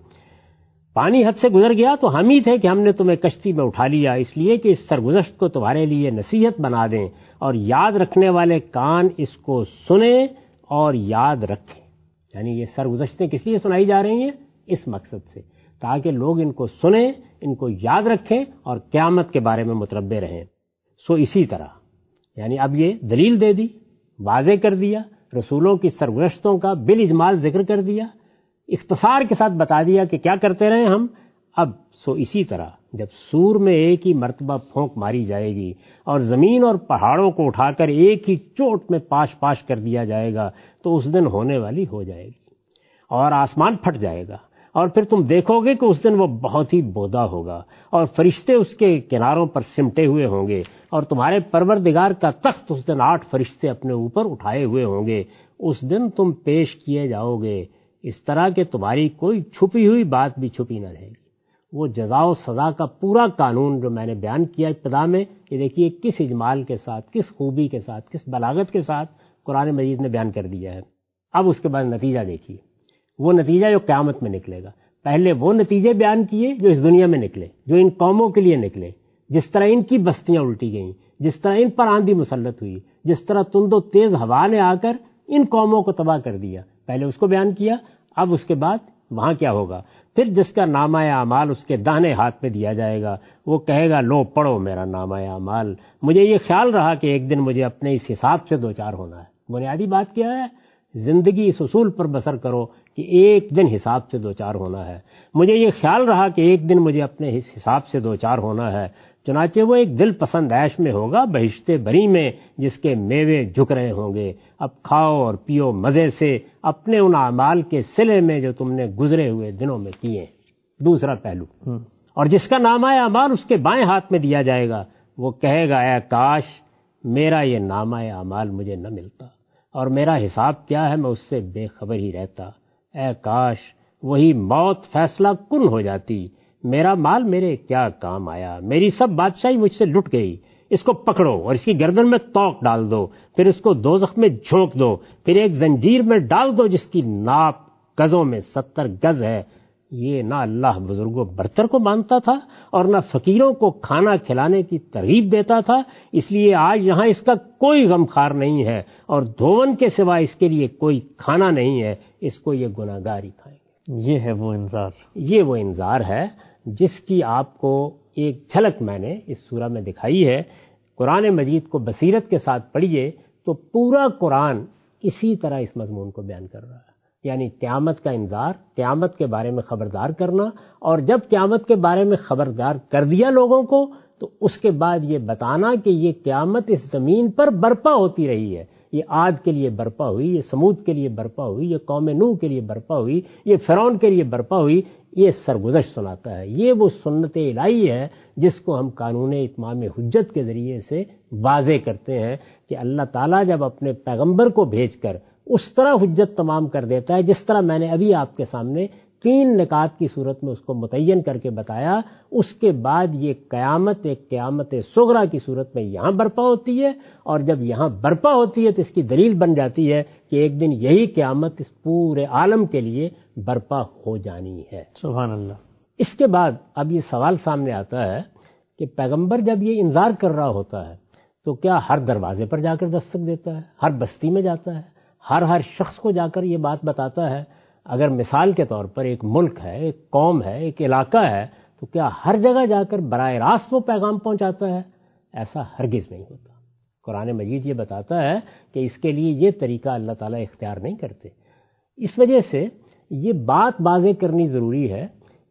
پانی حد سے گزر گیا تو ہم ہی تھے کہ ہم نے تمہیں کشتی میں اٹھا لیا، اس لیے کہ اس سرگزشت کو تمہارے لیے نصیحت بنا دیں، اور یاد رکھنے والے کان اس کو سنیں اور یاد رکھیں۔ یعنی یہ سرگزشتیں کس لیے سنائی جا رہی ہیں؟ اس مقصد سے، تاکہ لوگ ان کو سنیں، ان کو یاد رکھیں اور قیامت کے بارے میں متنبع رہیں۔ سو اسی طرح یعنی اب یہ دلیل دے دی، واضح کر دیا، رسولوں کی سرگزشتوں کا بالاجمال ذکر کر دیا، اختصار کے ساتھ بتا دیا کہ کیا کرتے رہے ہم۔ اب سو اسی طرح جب سور میں ایک ہی مرتبہ پھونک ماری جائے گی اور زمین اور پہاڑوں کو اٹھا کر ایک ہی چوٹ میں پاش کر دیا جائے گا تو اس دن ہونے والی ہو جائے گی، اور آسمان پھٹ جائے گا، اور پھر تم دیکھو گے کہ اس دن وہ بہت ہی بودا ہوگا، اور فرشتے اس کے کناروں پر سمٹے ہوئے ہوں گے، اور تمہارے پروردگار کا تخت اس دن 8 فرشتے اپنے اوپر اٹھائے ہوئے ہوں گے۔ اس دن تم پیش کیے جاؤ گے اس طرح کہ تمہاری کوئی چھپی ہوئی بات بھی چھپی نہ رہے گی۔ وہ جزا و سزا کا پورا قانون جو میں نے بیان کیا ابتدا میں، یہ دیکھیے کس اجمال کے ساتھ، کس خوبی کے ساتھ، کس بلاغت کے ساتھ قرآن مجید نے بیان کر دیا ہے۔ اب اس کے بعد نتیجہ دیکھیے، وہ نتیجہ جو قیامت میں نکلے گا۔ پہلے وہ نتیجے بیان کیے جو اس دنیا میں نکلے، جو ان قوموں کے لیے نکلے، جس طرح ان کی بستیاں الٹی گئیں، جس طرح ان پر آندھی مسلط ہوئی، جس طرح تند و تیز ہوا نے آ کر ان قوموں کو تباہ کر دیا، پہلے اس کو بیان کیا۔ اب اس کے بعد وہاں کیا ہوگا؟ پھر جس کا نامہ اعمال اس کے داہنے ہاتھ میں دیا جائے گا، وہ کہے گا لو پڑھو میرا نامہ اعمال، مجھے یہ خیال رہا کہ ایک دن مجھے اپنے اس حساب سے دوچار ہونا ہے۔ بنیادی بات کیا ہے؟ زندگی اس اصول پر بسر کرو کہ ایک دن حساب سے دوچار ہونا ہے۔ مجھے یہ خیال رہا کہ ایک دن مجھے اپنے حساب سے دوچار ہونا ہے، چنانچہ وہ ایک دل پسند عیش میں ہوگا، بہشت بری میں، جس کے میوے جھک رہے ہوں گے۔ اب کھاؤ اور پیو مزے سے اپنے ان اعمال کے صلے میں جو تم نے گزرے ہوئے دنوں میں کیے۔ دوسرا پہلو، اور جس کا نامہ اعمال اس کے بائیں ہاتھ میں دیا جائے گا، وہ کہے گا اے کاش میرا یہ نامہ اعمال مجھے نہ ملتا، اور میرا حساب کیا ہے میں اس سے بے خبر ہی رہتا۔ اے کاش وہی موت فیصلہ کن ہو جاتی، میرا مال میرے کیا کام آیا، میری سب بادشاہی مجھ سے لٹ گئی۔ اس کو پکڑو اور اس کی گردن میں توق ڈال دو، پھر اس کو دوزخ میں جھونک دو، پھر ایک زنجیر میں ڈال دو جس کی ناپ گزوں میں 70 گز ہے۔ یہ نہ اللہ بزرگوں برتر کو مانتا تھا اور نہ فقیروں کو کھانا کھلانے کی ترغیب دیتا تھا، اس لیے آج یہاں اس کا کوئی غمخوار نہیں ہے، اور دھون کے سوا اس کے لیے کوئی کھانا نہیں ہے، اس کو یہ گناہگار ہی کھائیں گے۔ یہ ہے وہ انذار، یہ وہ انذار ہے جس کی آپ کو ایک جھلک میں نے اس سورہ میں دکھائی ہے۔ قرآن مجید کو بصیرت کے ساتھ پڑھیے تو پورا قرآن اسی طرح اس مضمون کو بیان کر رہا ہے، یعنی قیامت کا انذار، قیامت کے بارے میں خبردار کرنا، اور جب قیامت کے بارے میں خبردار کر دیا لوگوں کو تو اس کے بعد یہ بتانا کہ یہ قیامت اس زمین پر برپا ہوتی رہی ہے۔ یہ عاد کے لیے برپا ہوئی، یہ سمود کے لیے برپا ہوئی، یہ قوم نوح کے لیے برپا ہوئی، یہ فرعون کے لیے برپا ہوئی۔ یہ سرگزشت سناتا ہے، یہ وہ سنت الہی ہے جس کو ہم قانون اتمام حجت کے ذریعے سے واضح کرتے ہیں کہ اللہ تعالیٰ جب اپنے پیغمبر کو بھیج کر اس طرح حجت تمام کر دیتا ہے جس طرح میں نے ابھی آپ کے سامنے 3 نکات کی صورت میں اس کو متعین کر کے بتایا، اس کے بعد یہ قیامت ایک قیامت صغریٰ کی صورت میں یہاں برپا ہوتی ہے، اور جب یہاں برپا ہوتی ہے تو اس کی دلیل بن جاتی ہے کہ ایک دن یہی قیامت اس پورے عالم کے لیے برپا ہو جانی ہے۔ سبحان اللہ۔ اس کے بعد اب یہ سوال سامنے آتا ہے کہ پیغمبر جب یہ انذار کر رہا ہوتا ہے تو کیا ہر دروازے پر جا کر دستک دیتا ہے، ہر بستی میں جاتا ہے، ہر شخص کو جا کر یہ بات بتاتا ہے؟ اگر مثال کے طور پر ایک ملک ہے، ایک قوم ہے، ایک علاقہ ہے، تو کیا ہر جگہ جا کر براہ راست وہ پیغام پہنچاتا ہے؟ ایسا ہرگز نہیں ہوتا۔ قرآن مجید یہ بتاتا ہے کہ اس کے لیے یہ طریقہ اللہ تعالیٰ اختیار نہیں کرتے۔ اس وجہ سے یہ بات واضح کرنی ضروری ہے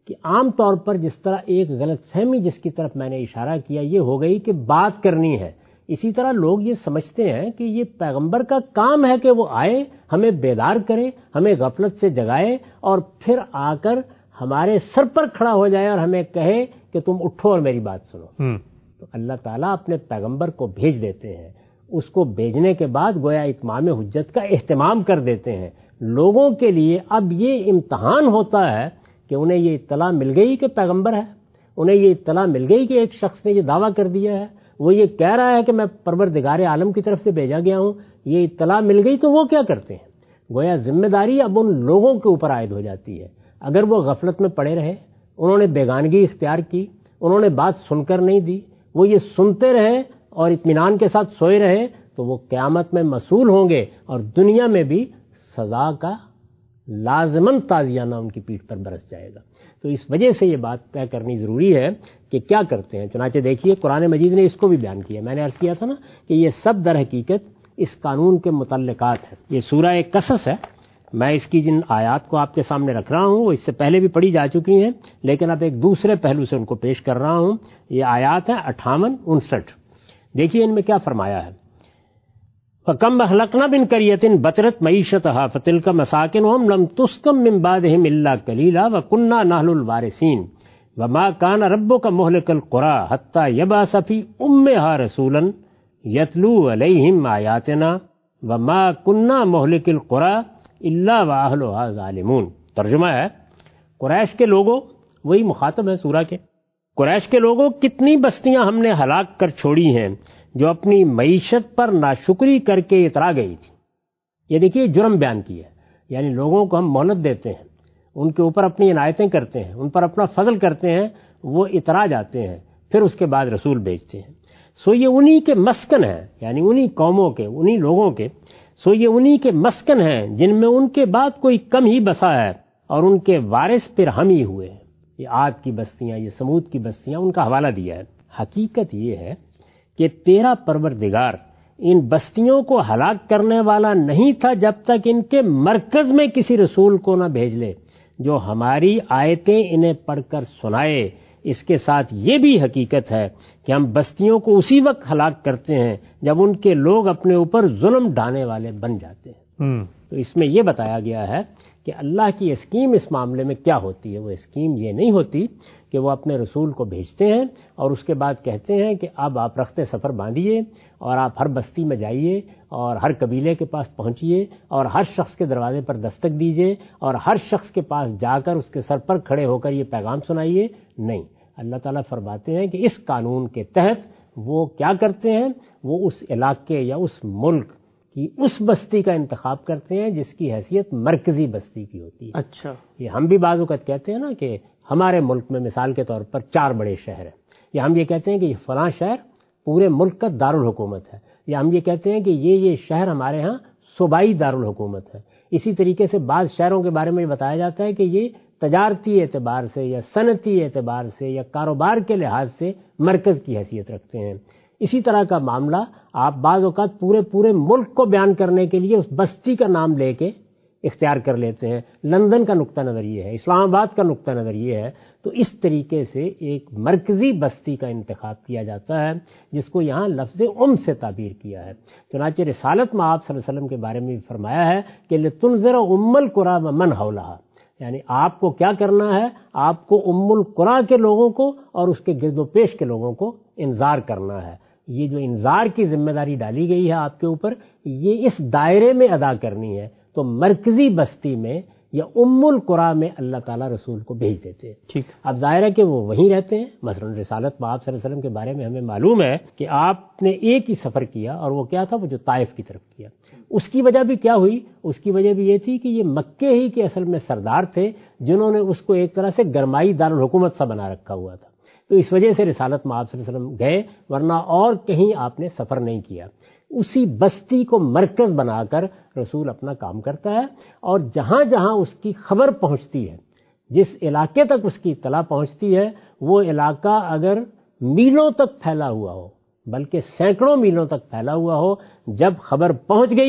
کہ عام طور پر جس طرح ایک غلط فہمی جس کی طرف میں نے اشارہ کیا یہ ہو گئی کہ بات کرنی ہے، اسی طرح لوگ یہ سمجھتے ہیں کہ یہ پیغمبر کا کام ہے کہ وہ آئے، ہمیں بیدار کرے، ہمیں غفلت سے جگائے اور پھر آ کر ہمارے سر پر کھڑا ہو جائے اور ہمیں کہے کہ تم اٹھو اور میری بات سنو۔ تو اللہ تعالیٰ اپنے پیغمبر کو بھیج دیتے ہیں، اس کو بھیجنے کے بعد گویا اتمام حجت کا اہتمام کر دیتے ہیں۔ لوگوں کے لیے اب یہ امتحان ہوتا ہے کہ انہیں یہ اطلاع مل گئی کہ پیغمبر ہے، انہیں یہ اطلاع مل گئی کہ ایک شخص نے یہ دعویٰ کر دیا ہے، وہ یہ کہہ رہا ہے کہ میں پروردگار عالم کی طرف سے بھیجا گیا ہوں، یہ اطلاع مل گئی تو وہ کیا کرتے ہیں؟ گویا ذمہ داری اب ان لوگوں کے اوپر عائد ہو جاتی ہے۔ اگر وہ غفلت میں پڑے رہے، انہوں نے بیگانگی اختیار کی، انہوں نے بات سن کر نہیں دی، وہ یہ سنتے رہے اور اطمینان کے ساتھ سوئے رہے تو وہ قیامت میں مسئول ہوں گے اور دنیا میں بھی سزا کا لازماً تازیانہ ان کی پیٹھ پر برس جائے گا۔ تو اس وجہ سے یہ بات طے کرنی ضروری ہے کہ کیا کرتے ہیں۔ چنانچہ دیکھیے قرآن مجید نے اس کو بھی بیان کیا، میں نے عرض کیا تھا نا کہ یہ سب در حقیقت اس قانون کے متعلقات ہیں۔ یہ سورہ قصص ہے، میں اس کی جن آیات کو آپ کے سامنے رکھ رہا ہوں وہ اس سے پہلے بھی پڑھی جا چکی ہیں، لیکن اب ایک دوسرے پہلو سے ان کو پیش کر رہا ہوں۔ یہ آیات ہیں 58 59۔ دیکھیے ان میں کیا فرمایا ہے۔ فَكَمْ أَهْلَكْنَا مِنْ قَرْيَةٍ بَطِرَتْ مَعِيشَتَهَا فَتِلْكَ مَسَاكِنُهُمْ لَمْ تُسْكَنْ مِنْ بَعْدِهِمْ إِلَّا قَلِيلًا وَكُنَّا نَحْنُ الْوَارِثِينَ وَمَا كَانَ رَبُّكَ مُهْلِكَ الْقُرَىٰ حَتَّىٰ يَبْعَثَ فِي أُمِّهَا رَسُولًا يَتْلُو عَلَيْهِمْ آيَاتِنَا وَمَا كُنَّا مُهْلِكِ الْقُرَىٰ إِلَّا وَأَهْلُهَا ظَالِمُونَ۔ ترجمہ ہے، قریش کے لوگوں، وہی مخاطب ہے سورہ کے، قریش کے لوگوں کتنی بستیاں ہم نے ہلاک کر چھوڑی ہیں جو اپنی معیشت پر ناشکری کر کے اترا گئی تھی۔ یہ دیکھیے جرم بیان کیا ہے، یعنی لوگوں کو ہم مہلت دیتے ہیں، ان کے اوپر اپنی عنایتیں کرتے ہیں، ان پر اپنا فضل کرتے ہیں، وہ اترا جاتے ہیں، پھر اس کے بعد رسول بھیجتے ہیں۔ سو یہ انہی کے مسکن ہیں، یعنی انہی قوموں کے، انہی لوگوں کے، سو یہ انہی کے مسکن ہیں جن میں ان کے بعد کوئی کم ہی بسا ہے اور ان کے وارث پھر ہم ہی ہوئے ہیں۔ یہ عاد کی بستیاں، یہ سمود کی بستیاں، ان کا حوالہ دیا ہے۔ حقیقت یہ ہے کہ تیرا پروردگار ان بستیوں کو ہلاک کرنے والا نہیں تھا جب تک ان کے مرکز میں کسی رسول کو نہ بھیج لے جو ہماری آیتیں انہیں پڑھ کر سنائے۔ اس کے ساتھ یہ بھی حقیقت ہے کہ ہم بستیوں کو اسی وقت ہلاک کرتے ہیں جب ان کے لوگ اپنے اوپر ظلم ڈھانے والے بن جاتے ہیں۔ تو اس میں یہ بتایا گیا ہے کہ اللہ کی اسکیم اس معاملے میں کیا ہوتی ہے۔ وہ اسکیم یہ نہیں ہوتی کہ وہ اپنے رسول کو بھیجتے ہیں اور اس کے بعد کہتے ہیں کہ اب آپ رخت سفر باندھیے اور آپ ہر بستی میں جائیے اور ہر قبیلے کے پاس پہنچیے اور ہر شخص کے دروازے پر دستک دیجیے اور ہر شخص کے پاس جا کر اس کے سر پر کھڑے ہو کر یہ پیغام سنائیے۔ نہیں، اللہ تعالیٰ فرماتے ہیں کہ اس قانون کے تحت وہ کیا کرتے ہیں، وہ اس علاقے یا اس ملک کی اس بستی کا انتخاب کرتے ہیں جس کی حیثیت مرکزی بستی کی ہوتی ہے۔ اچھا، یہ ہم بھی بعض اوقات کہتے ہیں نا کہ ہمارے ملک میں مثال کے طور پر 4 بڑے شہر ہیں، یا ہم یہ کہتے ہیں کہ یہ فلاں شہر پورے ملک کا دارالحکومت ہے، یا ہم یہ کہتے ہیں کہ یہ شہر ہمارے ہاں صوبائی دارالحکومت ہے۔ اسی طریقے سے بعض شہروں کے بارے میں بتایا جاتا ہے کہ یہ تجارتی اعتبار سے یا صنعتی اعتبار سے یا کاروبار کے لحاظ سے مرکز کی حیثیت رکھتے ہیں۔ اسی طرح کا معاملہ آپ بعض اوقات پورے ملک کو بیان کرنے کے لیے اس بستی کا نام لے کے اختیار کر لیتے ہیں۔ لندن کا نقطہ نظر یہ ہے، اسلام آباد کا نقطہ نظر یہ ہے۔ تو اس طریقے سے ایک مرکزی بستی کا انتخاب کیا جاتا ہے جس کو یہاں لفظ سے تعبیر کیا ہے۔ چنانچہ رسالت میں آپ صلی اللہ علیہ وسلم کے بارے میں بھی فرمایا ہے کہ لتنذر ام القری ومن حولھا، یعنی آپ کو کیا کرنا ہے، آپ کو ام القری کے لوگوں کو اور اس کے گرد و پیش کے لوگوں کو انذار کرنا ہے۔ یہ جو انذار کی ذمہ داری ڈالی گئی ہے آپ کے اوپر، یہ اس دائرے میں ادا کرنی ہے۔ تو مرکزی بستی میں یا ام القری میں اللہ تعالیٰ رسول کو بھیج دیتے ہیں۔ ٹھیک، اب ظاہر ہے کہ وہ وہیں رہتے ہیں۔ مثلا رسالت میں آپ صلی اللہ علیہ وسلم کے بارے میں ہمیں معلوم ہے کہ آپ نے ایک ہی سفر کیا اور وہ کیا تھا، وہ جو طائف کی طرف کیا۔ اس کی وجہ بھی کیا ہوئی؟ اس کی وجہ بھی یہ تھی کہ یہ مکے ہی کے اصل میں سردار تھے جنہوں نے اس کو ایک طرح سے گرمائی دارالحکومت سا بنا رکھا ہوا تھا۔ تو اس وجہ سے رسالت میں آپ صلی اللہ علیہ وسلم گئے، ورنہ اور کہیں آپ نے سفر نہیں کیا۔ اسی بستی کو مرکز بنا کر رسول اپنا کام کرتا ہے، اور جہاں جہاں اس کی خبر پہنچتی ہے، جس علاقے تک اس کی اطلاع پہنچتی ہے، وہ علاقہ اگر میلوں تک پھیلا ہوا ہو، بلکہ سینکڑوں میلوں تک پھیلا ہوا ہو، جب خبر پہنچ گئی ہے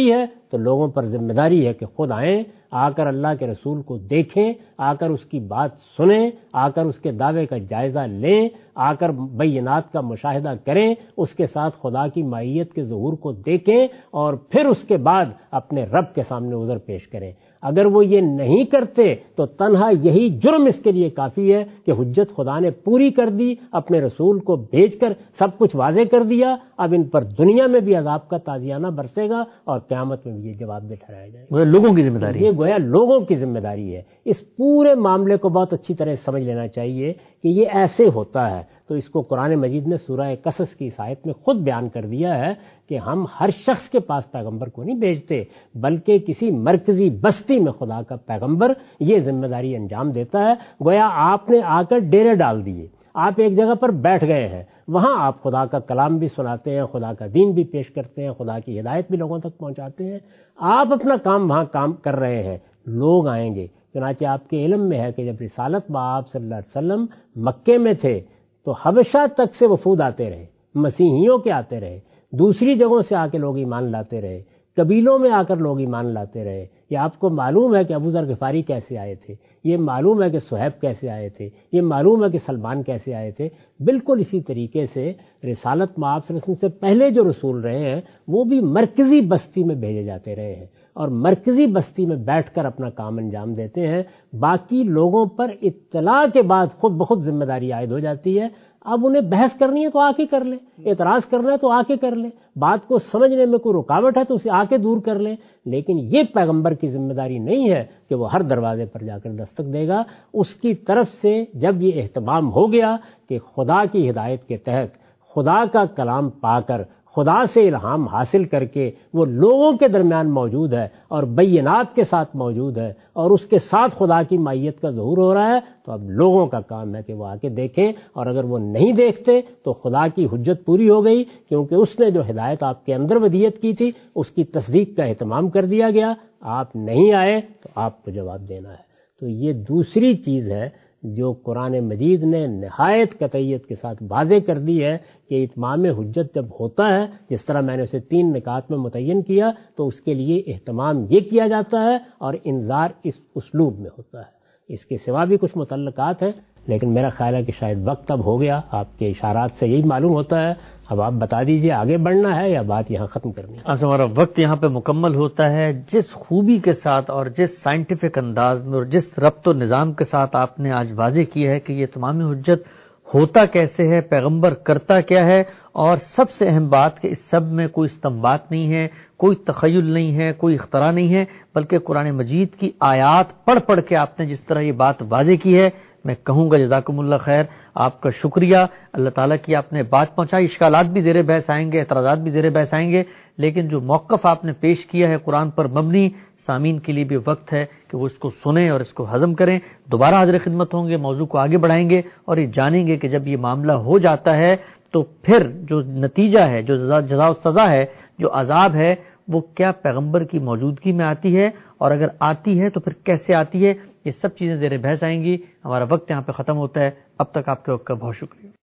تو لوگوں پر ذمہ داری ہے کہ خود آئیں، آ کر اللہ کے رسول کو دیکھیں، آ کر اس کی بات سنیں، آ کر اس کے دعوے کا جائزہ لیں، آ کر بینات کا مشاہدہ کریں، اس کے ساتھ خدا کی معیت کے ظہور کو دیکھیں اور پھر اس کے بعد اپنے رب کے سامنے عذر پیش کریں۔ اگر وہ یہ نہیں کرتے تو تنہا یہی جرم اس کے لیے کافی ہے کہ حجت خدا نے پوری کر دی، اپنے رسول کو بھیج کر سب کچھ واضح کر دیا، اب ان پر دنیا میں بھی عذاب کا تازیانہ برسے گا اور قیامت میں بھی یہ جواب دہ ٹھہرایا جائے گا۔ لوگوں کی ذمہ داری، یہ گویا لوگوں کی ذمہ داری ہے۔ اس پورے معاملے کو بہت اچھی طرح سمجھ لینا چاہیے کہ یہ ایسے ہوتا ہے، تو اس کو قرآن مجید نے سورہ قصص کی اس آیت میں خود بیان کر دیا ہے کہ ہم ہر شخص کے پاس پیغمبر کو نہیں بھیجتے، بلکہ کسی مرکزی بستی میں خدا کا پیغمبر یہ ذمہ داری انجام دیتا ہے۔ گویا آپ نے آ کر ڈیرے ڈال دیے، آپ ایک جگہ پر بیٹھ گئے ہیں، وہاں آپ خدا کا کلام بھی سناتے ہیں، خدا کا دین بھی پیش کرتے ہیں، خدا کی ہدایت بھی لوگوں تک پہنچاتے ہیں، آپ اپنا کام وہاں کام کر رہے ہیں، لوگ آئیں گے۔ چنانچہ آپ کے علم میں ہے کہ جب رسالت بآب صلی اللہ علیہ وسلم مکے میں تھے تو حبشہ تک سے وفود آتے رہے، مسیحیوں کے آتے رہے، دوسری جگہوں سے آ کے لوگ ایمان لاتے رہے، قبیلوں میں آ کر لوگ ایمان لاتے رہے۔ یہ آپ کو معلوم ہے کہ ابو ذر غفاری کیسے آئے تھے، یہ معلوم ہے کہ صہیب کیسے آئے تھے، یہ معلوم ہے کہ سلمان کیسے آئے تھے۔ بالکل اسی طریقے سے رسالت مآب صلی اللہ علیہ وسلم سے پہلے جو رسول رہے ہیں وہ بھی مرکزی بستی میں بھیجے جاتے رہے ہیں اور مرکزی بستی میں بیٹھ کر اپنا کام انجام دیتے ہیں۔ باقی لوگوں پر اطلاع کے بعد خود بخود ذمہ داری عائد ہو جاتی ہے۔ اب انہیں بحث کرنی ہے تو آ کے کر لیں، اعتراض کرنا ہے تو آ کے کر لیں، بات کو سمجھنے میں کوئی رکاوٹ ہے تو اسے آ کے دور کر لیں، لیکن یہ پیغمبر کی ذمہ داری نہیں ہے کہ وہ ہر دروازے پر جا کر دستک دے گا۔ اس کی طرف سے جب یہ اہتمام ہو گیا کہ خدا کی ہدایت کے تحت خدا کا کلام پا کر، خدا سے الہام حاصل کر کے وہ لوگوں کے درمیان موجود ہے اور بینات کے ساتھ موجود ہے اور اس کے ساتھ خدا کی معیت کا ظہور ہو رہا ہے، تو اب لوگوں کا کام ہے کہ وہ آ کے دیکھیں، اور اگر وہ نہیں دیکھتے تو خدا کی حجت پوری ہو گئی، کیونکہ اس نے جو ہدایت آپ کے اندر ودیت کی تھی اس کی تصدیق کا اہتمام کر دیا گیا۔ آپ نہیں آئے تو آپ کو جواب دینا ہے۔ تو یہ دوسری چیز ہے جو قرآن مجید نے نہایت قطعیت کے ساتھ واضح کر دی ہے کہ اتمام حجت جب ہوتا ہے، جس طرح میں نے اسے 3 نکات میں متعین کیا، تو اس کے لیے اہتمام یہ کیا جاتا ہے اور انذار اس اسلوب میں ہوتا ہے۔ اس کے سوا بھی کچھ متعلقات ہیں، لیکن میرا خیال ہے کہ شاید وقت اب ہو گیا، آپ کے اشارات سے یہی معلوم ہوتا ہے۔ اب آپ بتا دیجئے آگے بڑھنا ہے یا بات یہاں ختم کرنی ہے؟ ہمارا وقت یہاں پہ مکمل ہوتا ہے۔ جس خوبی کے ساتھ اور جس سائنٹیفک انداز میں اور جس ربط و نظام کے ساتھ آپ نے آج واضح کیا ہے کہ یہ تمام حجت ہوتا کیسے ہے، پیغمبر کرتا کیا ہے، اور سب سے اہم بات کہ اس سب میں کوئی استنباط نہیں ہے، کوئی تخیل نہیں ہے، کوئی اختراع نہیں ہے، بلکہ قرآن مجید کی آیات پڑھ پڑھ کے آپ نے جس طرح یہ بات واضح کی ہے، میں کہوں گا جزاکم اللہ خیر، آپ کا شکریہ۔ اللہ تعالیٰ کی آپ نے بات پہنچائی۔ اشکالات بھی زیر بحث آئیں گے، اعتراضات بھی زیر بحث آئیں گے، لیکن جو موقف آپ نے پیش کیا ہے قرآن پر مبنی، سامعین کے لیے بھی وقت ہے کہ وہ اس کو سنیں اور اس کو ہضم کریں۔ دوبارہ حاضر خدمت ہوں گے، موضوع کو آگے بڑھائیں گے اور یہ جانیں گے کہ جب یہ معاملہ ہو جاتا ہے تو پھر جو نتیجہ ہے، جو جزا و سزا ہے، جو عذاب ہے، وہ کیا پیغمبر کی موجودگی میں آتی ہے، اور اگر آتی ہے تو پھر کیسے آتی ہے، یہ سب چیزیں زیر بحث آئیں گی۔ ہمارا وقت یہاں پہ ختم ہوتا ہے۔ اب تک آپ کے وقت کا بہت شکریہ۔